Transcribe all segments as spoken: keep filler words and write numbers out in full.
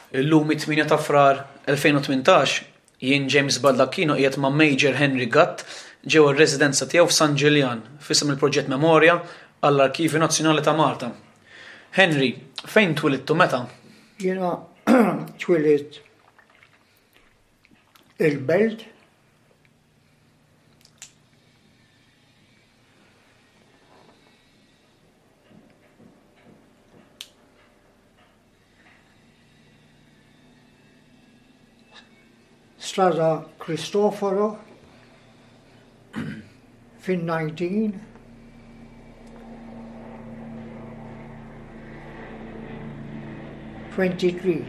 Illum it-tminja ta' Frar elfejn u tmintax jien James Baldacchino qiegħed ma' Major Henry Gatt ġew ir-residenza tiegħu f'San Ġiljan f'isem il-proġett Memorja għall-Arkivju Nazzjonali ta' Malta. Henry, fejn twilidtu meta? Jiena twilit il-Belt Strada Cristoforo fin-nineteen twenty-three.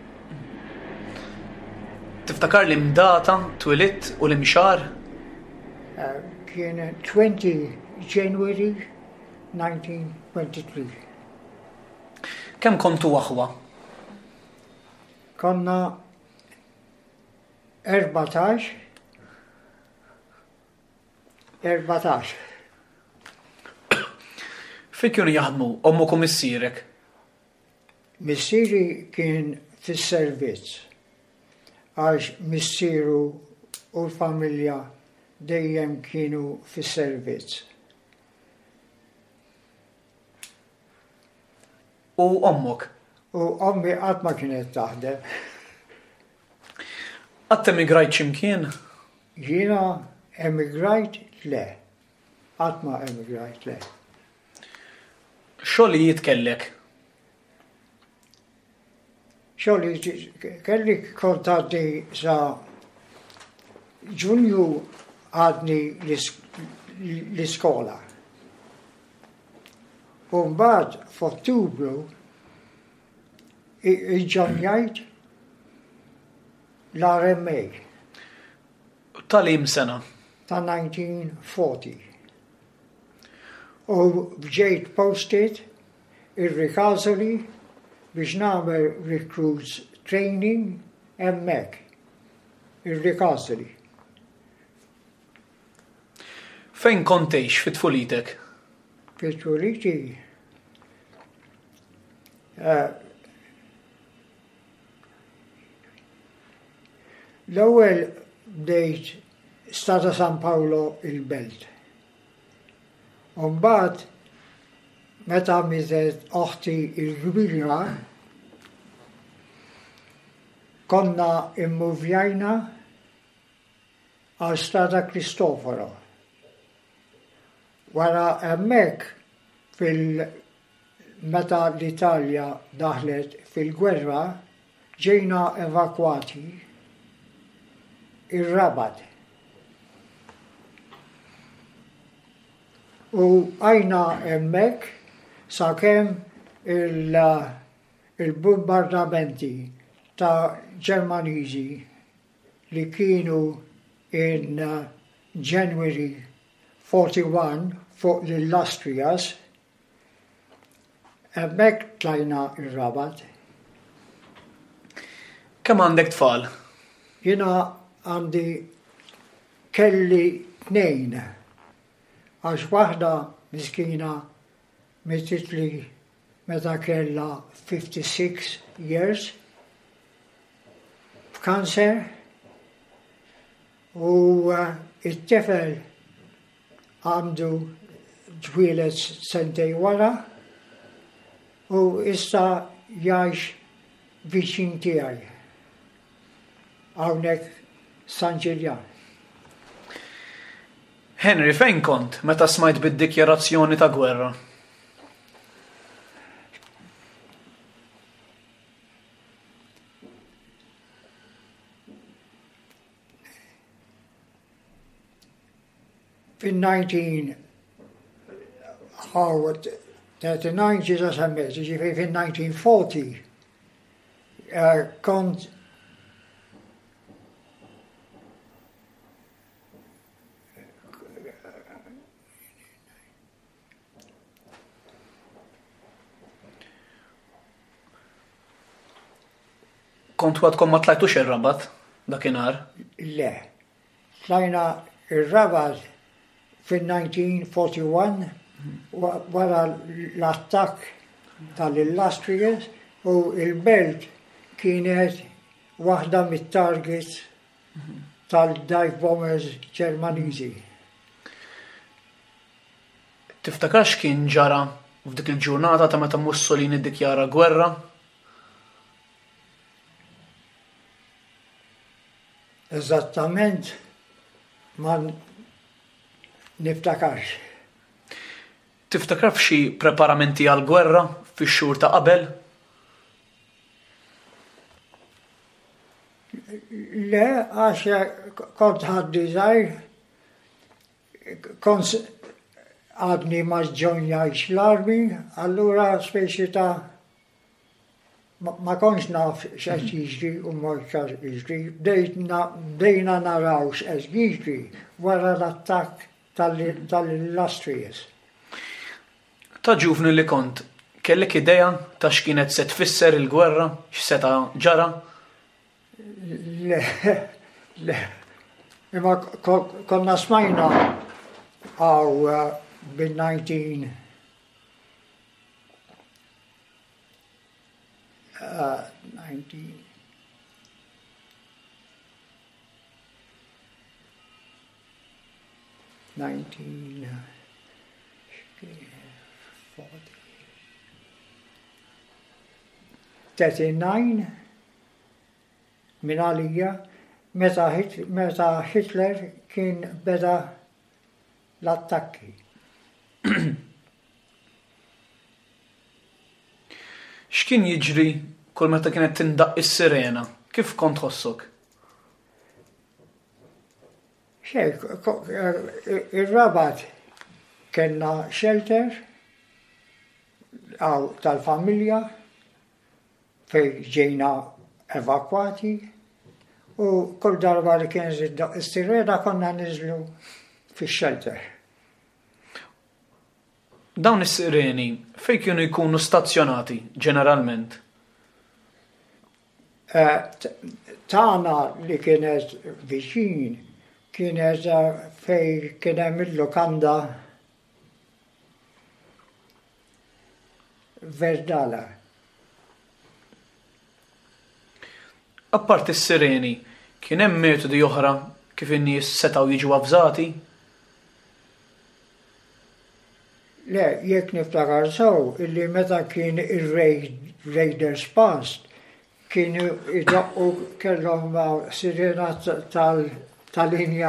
Tiftakar li mdata twilit u li mxar? Uh, kien twenty January nineteen twenty-three. Kemm kontu waħwa? Konna erbatax. Erbatax. Fej kienu jaħdmu ommok u missierek? Missieri kien fis-servizz għax missieru u l-familja dejjem kienu fis-servizz. U ommok? U ommi qatt ma kienet taħdem. Qatt emigrajt x'imkien? Jiena emigrajt le. Qatt ma emigrajt le. Xogħol jitkellek? Xogħol kelli kontatti sa Ġunju għadni l-iskola. U mbagħad f'Ottubru iġġonjajt l-R M A. Tal-im sena? Ta' nineteen forty. U ġejt posted ir-Rikazoli biex nagħmel recruits training hemmhekk. Ir-Rikazoli. Fejn kontejx fit-tfulitek? Fit-tfuliti. Uh, L-ewwel bdejt Stata San Paolo il-Belt. U mbagħad meta mitet oħti il-kbira konna immuvjajna għal Strada Cristoforo. Wara hemmhekk fil meta l-Italja daħlet fil-gwerra ġejna evakwati ir-Rabat. U għajna hemmhekk sakemm il-bombardamenti ta' Ġermaniżi li kienu in January forty-one fuq l-Austrias, hemmhekk tlajna ir-Rabat. Kemm għandek tfal? Jiena għandi kelli tnejn, għax waħda miskina mititli meta kella fifty-six years f'kanser u uh, it-tifel għandu ġwielet sentej wara u issa jgħix viċin tiegħi hawnhekk San Ġiljan. Henry, fejn kont meta smajt bid-dikjarazzjoni ta' gwerra? Fin-nineteen thirty-nine ġiġa semmet, ġifiri fin-nineteen forty uh, kont Kont għadkom ma tlajtux ir-Rabat dakinhar? Le. Tlajna ir-Rabat fin-nineteen forty-one wara l-attakk tal-Illustrious u il-Belt kienet waħda mit-targets tal-dive bombers Ġermaniżi. Tiftakarx kien ġara f'dik il-ġurnata ta' meta Mussolini ddikjara gwerra? Eżattament ma niftakarx. Tiftakar f'xi preparamenti għal-gwerra fix-xhur ta' qabel? Le, għax kont ħaddi żgħir, kont għadni ma ġġonjajx l-armi, allura speċi ta' ma konx naf x'qed jiġri u ma x'qed jiġri. Bdejna naraw x'qed jiġri wara l-attakk tal-Illustrious. Ta' ġuvni li kont, kellek idea ta' x'kienet se tfisser il-gwerra, x'seta ġara? Le, le. Imma konna smajna għaw bil-nineteen nineteen nineteen forty thirty-nine min għalija meta Hitler kien beda l-attakki. X'kien jiġri kull meta kienet tindaq is-sirena? Kif kont tħossok? Xej, ir-Rabat kellna shelter għaw tal-familja fej ġejna evakwati u kull darba li kien ziddaq is-sirena konna niżlu fix-shelter. Dawn is-sireni fejn kienu jkunu stazzjonati ġeneralment? Tagħna li kienet viċin kienet fejn kien hemm il-lukanda Verdala. Apparti s-sireni, kien hemm metodi oħra kif in-nies setgħu jiġu avżati? Le, jekk niftakar sew, illi meta kien ir-Raiders past, kienu idaqqu kellhom sirena tal-linja.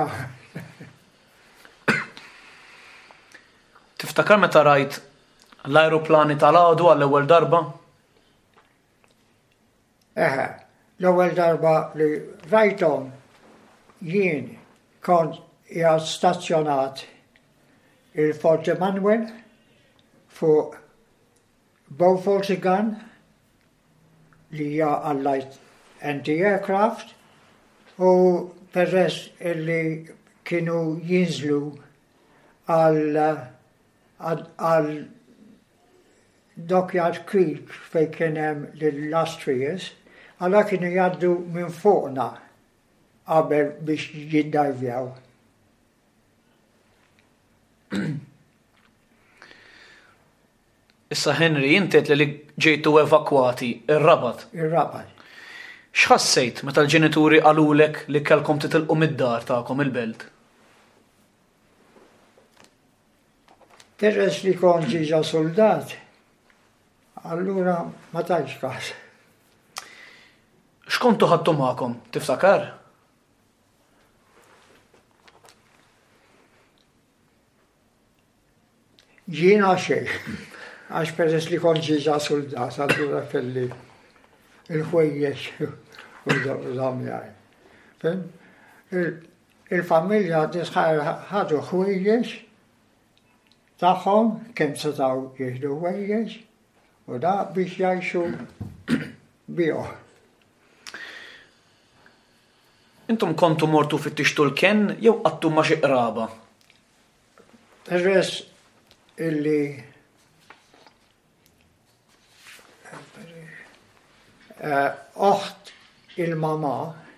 Tiftakar meta rajt l-ajruplani tal-għadu għall-ewwel darba? Eħe, l-ewwel darba li rajthom jien kont qiegħed stazzjonat il-Fort Emanuel fuq Beaufort Gun li hija Allied anti-aircraft u peress illi kienu jinżlu għal għal Dockyard Creek fej kien hemm l-Illustrious, għala kienu jgħaddu minn fuqna qabel biex jiddajvjaw. Issa Henry, inti li ġejtu evakwati ir-Rabat. Ir-Rabat. X'ħassejt meta l-ġenituri qalulek li kellkom titilqu mid-dar tagħkom il-belt? Peress li kont ġiġa soldat, allura ma tantx każ. X'kontu ħadtu magħkom, tiftakar? Jiena xejn, għax peress li kont ġiġa soldat, allura kelli il-ħwejjeġ u żamjaj. Il-familja tisħar ħadu ħwejjeġ tagħhom kemm setgħu jieħdu ħwejjeġ u da biex jgħixu bihom. Intom kontu mortu fittixtu l-ken jew qattu ma' xi qraba? Peress illi oħt il-mama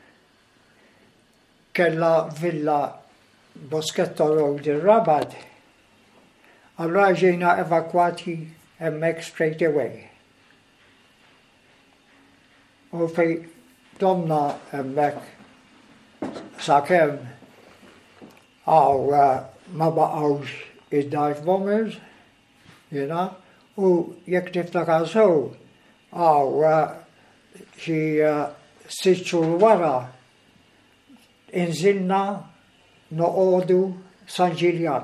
kella villa Boschetto Road ir-Rabat, allura ġejna evakwati hemmhekk straight away. U fej domna emmek sakemm għaw ma baqgħux id-dive bombers, jena, u jekk tiftakar sew għaw xi sitt xhur wara inżilna noqogħdu San Ġiljan.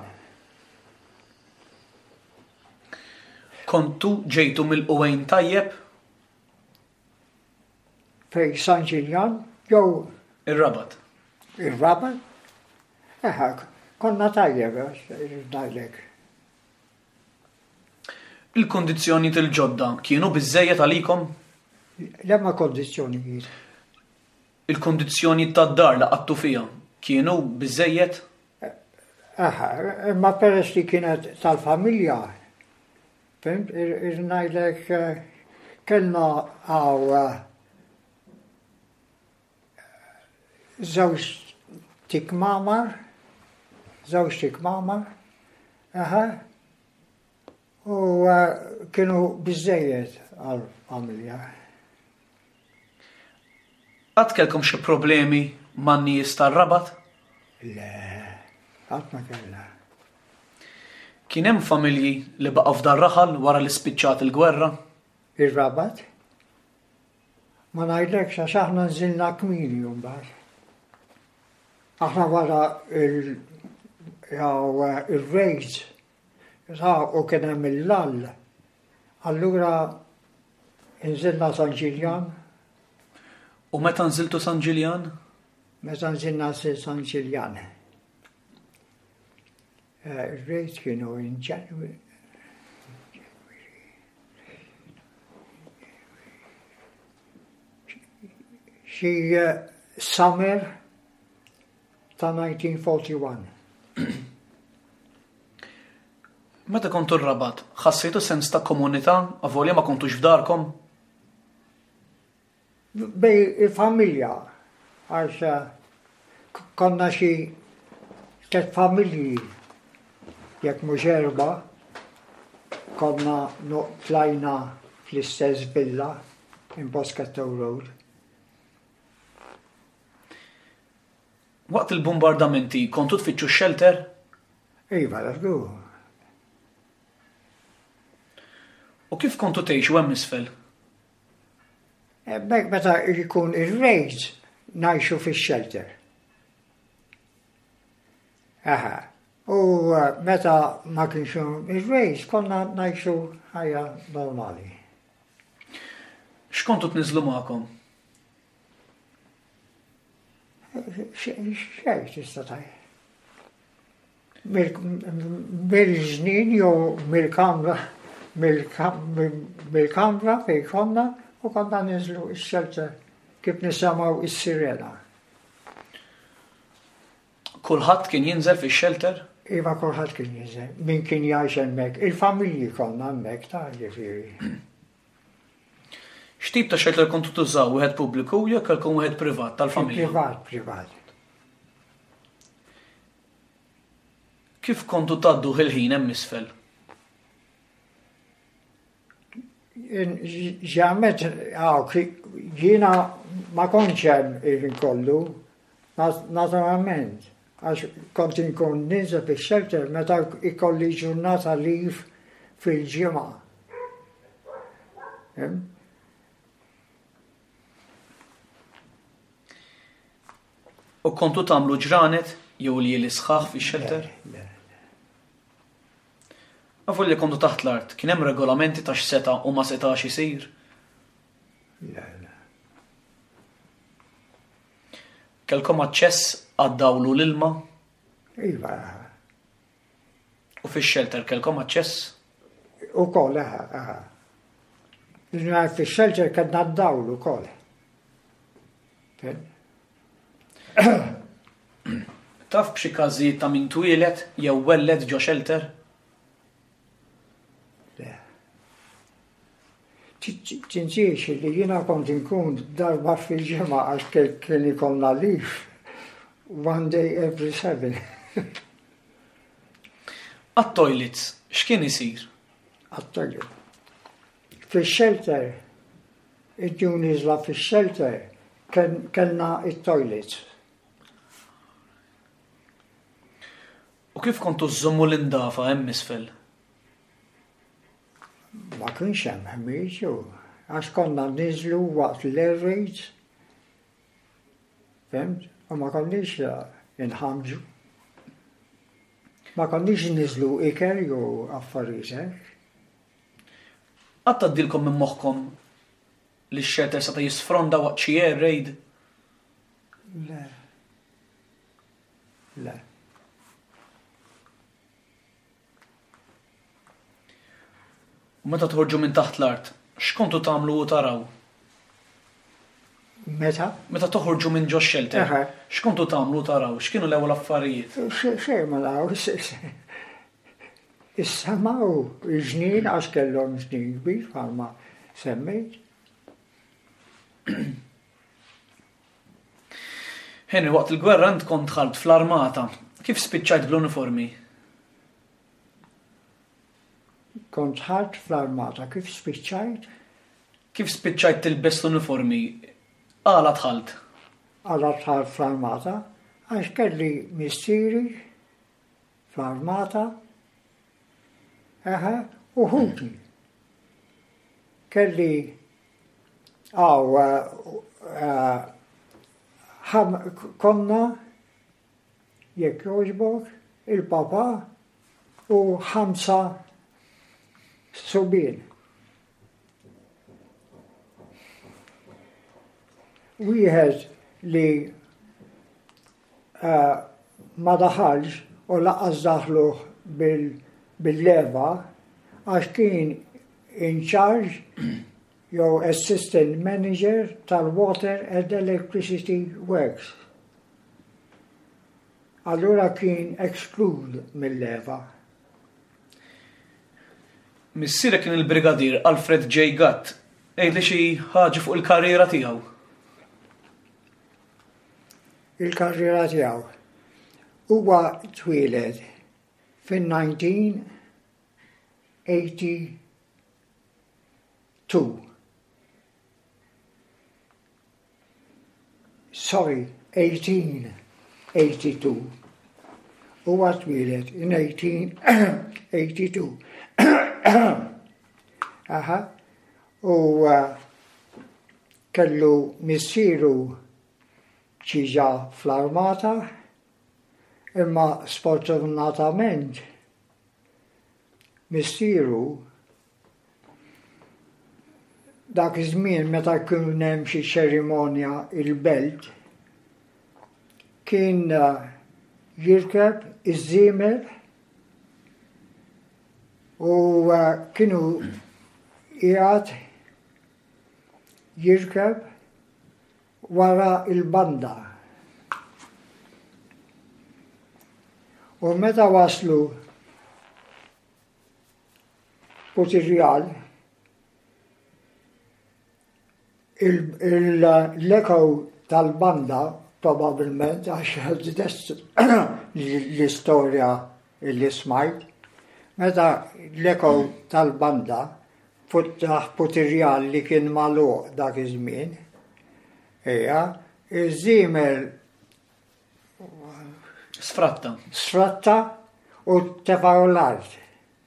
Kontu ġejtu mill-qwejn tajjeb? Fej San Ġiljan, jew Ir-Rabat. ir-Rabat? Eħa, konna tajjeb, ngħidlek. Il-kondizzjoni tal-ġodda kienu biżejjed għalikom? Lemma kondizzjonijiet. Il-kondizzjoni tad-dar li qattu fiha kienu biżejjed? Aha, imma peress li kienet tal-familja, fimt, ir-ngħidlek kellna għaw żewġ tikmamar, żewġ tikmamar, aha, u kienu biżejjed għal-familja. Għad kelkom xi problemi man nies tar-Rabat? Le, għad ma kellha. Kien hemm familji li baqgħu f'dar raħal wara li spiċċat il-gwerra? Ir-Rabat? Ma ngħidlekx għax aħna nżilna kmini mbagħad. Aħna wara il-rejds, u kien hemm il-lall, allura nżilna San Ġiljan. U meta nżiltu San Ġiljan? Meta nżilna San Ġiljan. Il-rejds kienu in January. Xi summer ta' nineteen forty-one. Meta kontu r-Rabat, ħassejtu sens ta' komunità avolja ma kontux f'darkom? Bej il-familja, għax konna xi tliet familji, jekk mhux erba', konna tlajna fl-istess villa in Bosketto Road. Waqt il-bombardamenti kontu tfittxu shelter? Iva, l-għu. U kif kontu tgħixu hemm isfel? Bek meta jkun ir-rejds ngħixu fix-shelter. Aha. U meta ma kienx ir-rejds konna ngħixu ħajja normali. X'kontu tniżlu magħkom? Xej tista' taj. Mill-ġnien jew mill-kamra mill-kamra fejn konna u konna niżlu x-shelter kif nisimgħu is-sirena. Kulħadd kien jinżel fix-shelter? Iva kulħadd kien jinżel. Min kien jgħix hemmhekk. Il-familji konna hemmhekk ta' ġifieri. X'tip ta' shelter kontu tużaw, wieħed pubbliku jew kellkom wieħed privat tal-familja? Privat, privat. Kif kontu tgħaddu ħil-ħin hemm isfel? Ġamet, jiena ma kontx hemm il-kollu, naturalment, għax kont inkun ninżel fix-shelter meta ikolli ġurnata liv fil-ġimgħa. U kontu tagħmlu ġranet jew li l-isħaħ fix-shelter? Għafu li kontu taħt l-art, kien hemm regolamenti ta' x'seta' u ma setax isir? Le, le. Kellkom aċċess għad-dawlu l-ilma? Iva. U fix-shelter kellkom aċċess? Ukoll, aha. Fix-shelter kellna d-dawlu ukoll. Taf b'xi każijiet ta' min twieled jew welled ġo shelter? Tinġiex li jiena kont inkun darba fil-ġimgħa għax kien ikollna liv one day every seven. Għat-toilets, x'kien isir? Għat-toilet. Fix-shelter id-dju nizla fix-shelter kellna it-toilets. U kif kontu żommu l-indafa hemm isfel? Ma kienx hemm ħmieġ għax konna niżlu waqt l-air raids. Femt? U ma konniex inħamġu. Ma konniex niżlu ikel jew affarijiet hekk. Qatt għaddilkom minn moħħkom li x-shelter seta' jisfronda waqt xi air raid? Le. Le. U meta tħorġu minn taħt l-art, x'kontu tagħmlu u taraw? Meta? Meta toħorġu minn ġo shelter, x'kontu tagħmlu u taraw? X'kienu l-ewwel affarijiet? Xejn ma law. Is-samaw ġnien għax kellhom ġnien kbir bħalma semmejt. Henry, waqt il-gwerra int kont dħalt fl-armata. Kif spiċċajt bl-uniformi? Kont dħalt fl-armata, kif spiċċajt? Kif spiċċajt tilbes l-uniformi? Għala dħalt? Għala dħalt fl-armata, għax kelli missieri fl-armata, eħe, u ħuti. Kelli għaw konna jekk joġbok il-papa u ħamsa subien. Wieħed li ma daħalx u laqqas daħluh bil-leva għax kien in charge jew assistant manager tal-Water and Electricity Works. Allura kien exclude mill-leva. Missierek kien il-brigadir Alfred J. Gatt, ejdli xi ħaġa fuq il-karriera tiegħu. Il-karriera tiegħu huwa twieled fin-nineteen eighty-two. Sorry, eighteen eighty-two. Huwa twieled in eighteen eighty-two. Aha. U kellu missieru ċiġa fl-armata, imma sfortunatament missieru dak iż-żmien meta kien hemm xi ċerimonja il-belt kien jirkeb iż-żiemel u kienu qiegħed jirkeb wara il-banda. U meta waslu Putirjal, il-lekaw tal-banda, probabilment, għax l-istoria li smajt, meta l-lekaw tal-banda, Putirjal li kien maluq dak iż-żmien, eja, iż-żiemel Sfratta. Sfratta u tefaw l-art.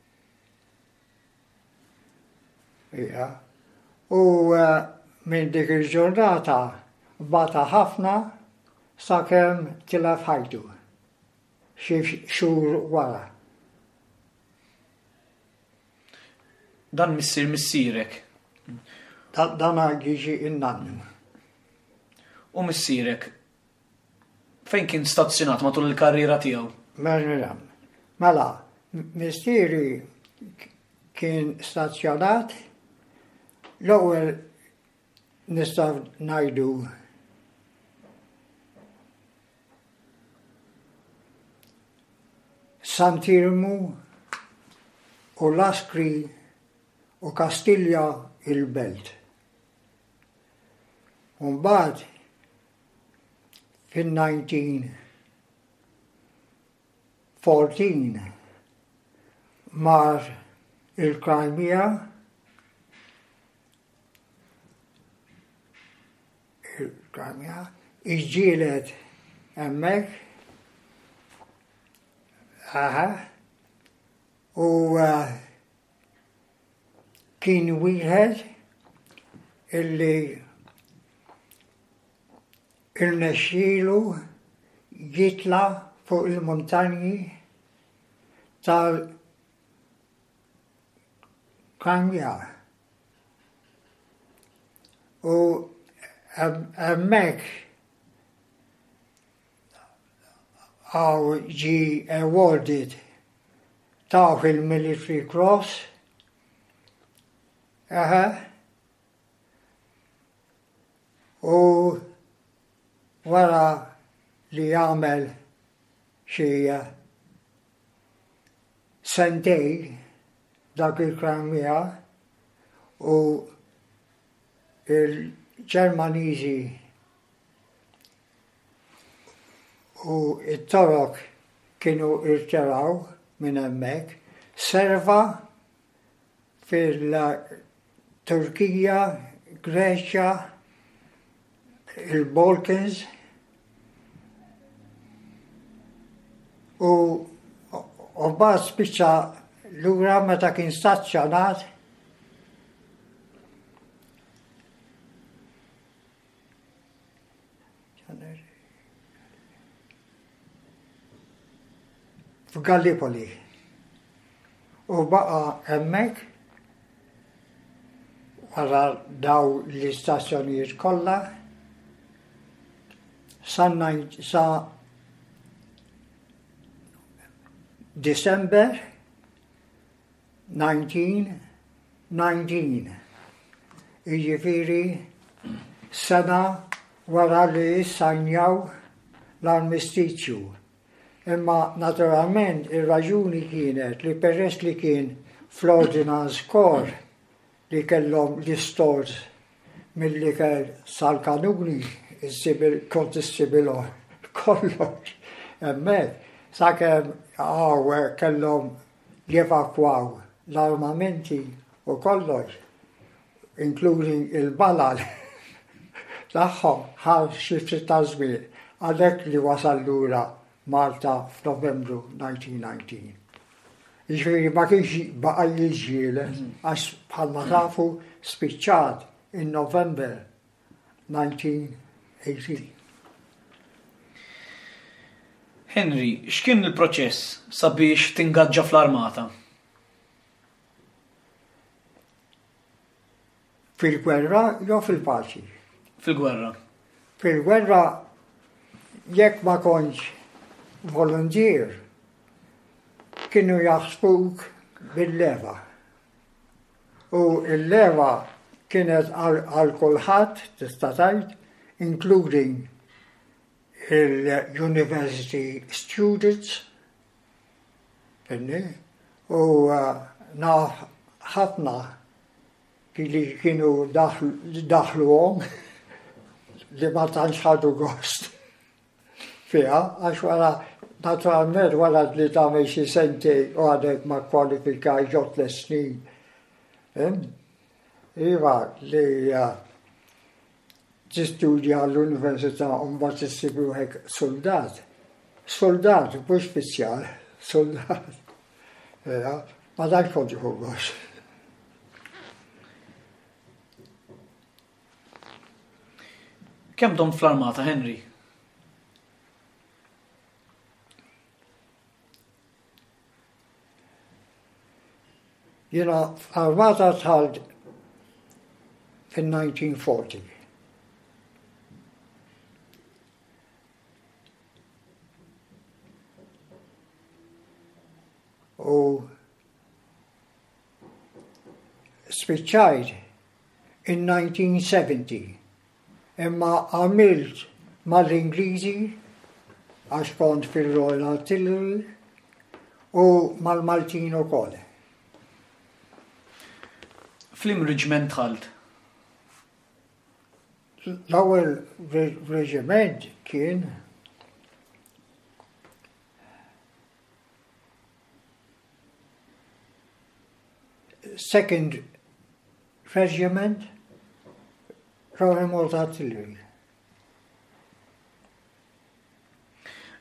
Eja. U minn dik il-ġurnata bata ħafna sakemm tilef ħajtu. Xi xhur wara. Dan missier missierek. Dan jiġi innannu. U missierek, fejn kien stazzjonat matul il-karriera tiegħu? Mela, mela, missieri kien stazzjonat l-ewwel nistgħu ngħidu Santirmu u Laskri u Kastilja il-Belt. U mbagħad fin-nineteen fourteen mar il-Crimea il-Kremja, iġġielet emmek, aha, u uh, kien wieħed illi il-nexxielu jitla fuq il-montanji tal-Kremja. U emmek għaw ġi awarded taf il-Military Cross. Aha. U wara li għamel xie sentej dak il-Kremja u il-Ġermaniżi u it-torok kienu irtiraw minn hemmhekk, serva fil-Turkija, Greċja, il-Balkans u u bad spiċċa lura meta kien stazzjonat f'Gallipoli. U baqa hemmhekk wara daw l-istazzjonijiet kollha sa December nineteen nineteen. Jiġifieri sena wara li sajnjaw l-armistizzju. Imma naturalment ir-raġuni kienet li peress li kien fl-Ordnance Corps li kellhom l-istors milli kell sal-kanuni kont issibilhom kollox hemmhekk sakemm għaw kellhom jevakwaw l-armamenti u kollox, including il-balal tagħhom ħal xi ftit ta' żmien għalhekk li wasal lura Malta f'Novembru nineteen nineteen. Jiġifieri ma kienx baqa' jiġġieled għax bħalma tafu spiċċat in November nineteen eighteen. Henry, x'kien il-proċess sabiex tingaġġa fl-armata? Fil-gwerra jew fil-paċi? Fil-gwerra. Fil-gwerra jekk ma kontx volunteer kienu jaħsbuk bil-leva. U l-leva kienet għal kulħadd tista' tgħid, including il-university students, u naf ħafna li kienu daħluhom li ma tantx ħadu gost fiha, għax wara naturalment wara li tagħmel xi sentej u għadek ma kwalifikaj ġod l-snin. Iva li tistudja l-Università u mbagħad issib ruħek soldat. Soldat, mhux uffiċjal, soldat. Ma dak kont jieħu gost. Kemm dom fl-armata, Henry? Jiena fl-armata tħalt fin-nineteen forty. U spiċċajt in nineteen seventy. Imma għamilt mal-Ingliżi għax kont fil-Royal Artillery u mal-Maltin ukoll. Flim reġiment ħalt? L-ewwel reġiment kien Second Regiment Royal Artillery.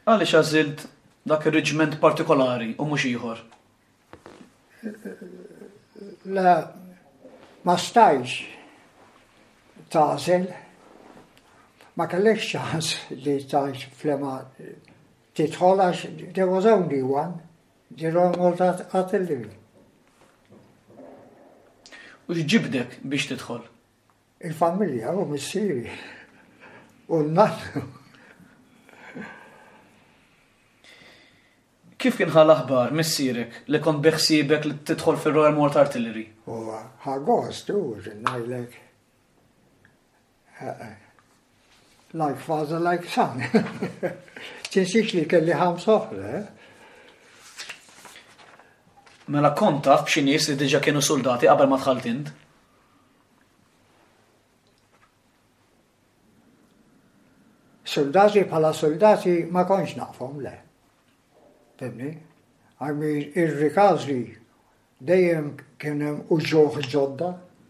Għaliex għażilt dak ir-reġiment partikolari u mhux ieħor? La, ma stajx tażel, ma kellekx ċans li tajx flema tidħol għax there was only one, the Ronald Artillery. U x'ġibdek biex tidħol? Il-familja u missieri u n-nannu. Kif kien ħal aħbar missierek li kont beħsiebek li tidħol fil-Royal Mort Artillery? U ħagost u ngħidlek. Like father, like son. Tinsix li kelli ħams oħra. Mela kont taf b'xi nies li diġà kienu soldati qabel ma dħalt int? Soldati bħala soldati ma konx naqfhom le. Fehmni? Għammi ir-rikazli dejjem kien hemm uġuħ ġodda.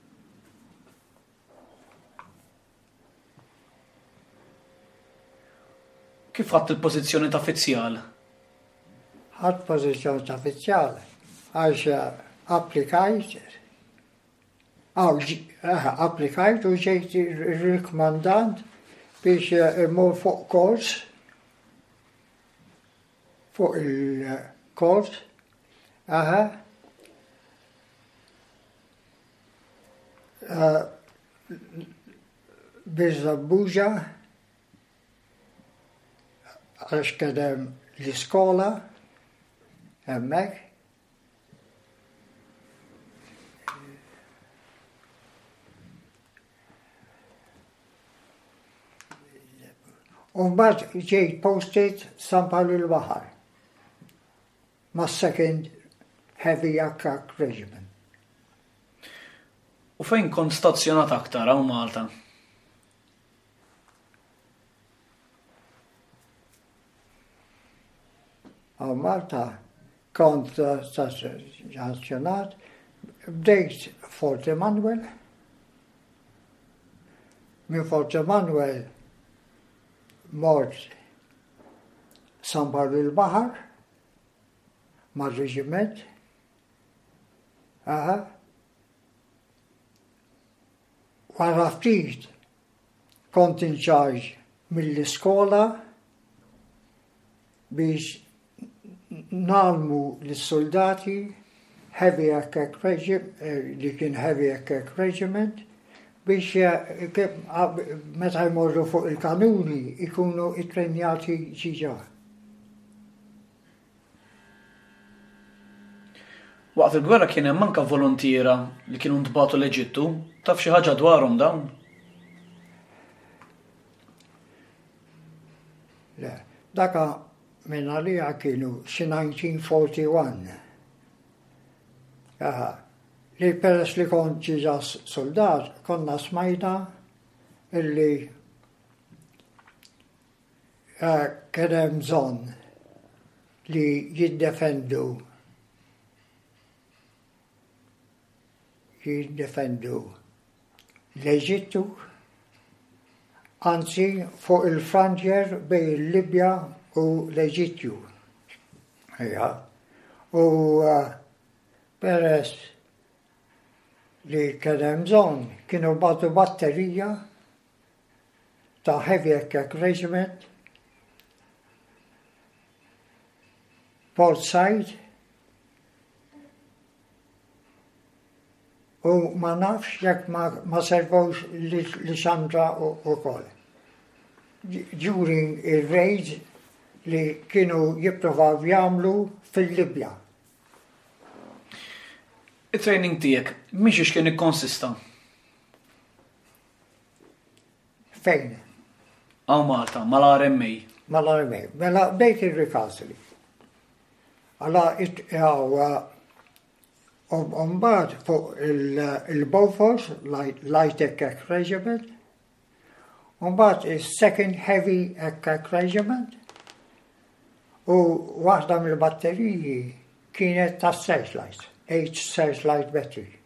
Kif ħadd il-pożizzjoni ta' uffiċjal? Ħadd pożizzjoni ta' uffiċjal għax applikajt, applikajt u ġejt il-rikmandant biex immur fuq kors, fuq il-kors, aha, biex Zabbuġa, għax kedem l-iskola, hemmek. Umbagħad ġejt posted San Paolo il-Baħar ma' second Heavy Attack Regiment. U fejn kont stazzjonat aktar hawn Malta? Hawn Malta kont stazzjonat bdejt Fort Emanuel. Min Fort Emanuel mort San Paolo il-Baħar ma' reġiment. Aha. Wara ftit kont in charge mill-iskola biex nalmu l-soldati Heavy Attack Regiment, li kien Heavy Attack Regiment, biex meta jmorru fuq il-kanuni ikunu it-trenjati ġiġa. Waqt il-gwerra kien hemm anke volontiera li kienu ntbagħtu l-Eġittu, taf xi ħaġa dwarhom dawn? Le, daka minn għalija kienu xi nineteen forty-one. Aha. Li peress li kont ġiġa soldat, konna smajna illi kien hemm bżonn li jiddefendu jiddefendu l-Eġittu, anzi fuq il-frontier bejn il-Libja u l-Eġittu. U peress li kien hemm bżonn kienu batu batterija ta' Heavy Attack Regiment Port Said u ma nafx jekk ma servowx li Xandra u kol. During il-raid li kienu jipprovaw jagħmlu fil-Libja. Il-training tiegħek mhix ix kien ikkonsista? Fejn? Hawn Malta, mal-R M A. Mal-R M A. Mela bdejt ir-rikasli. Alla mbagħad fuq il-Beaufort Light Attack Regiment, u mbagħad is-Second Heavy Attack Regiment, u waħda mill-batteriji kienet ta' Searchlight. H Searchlight Battery.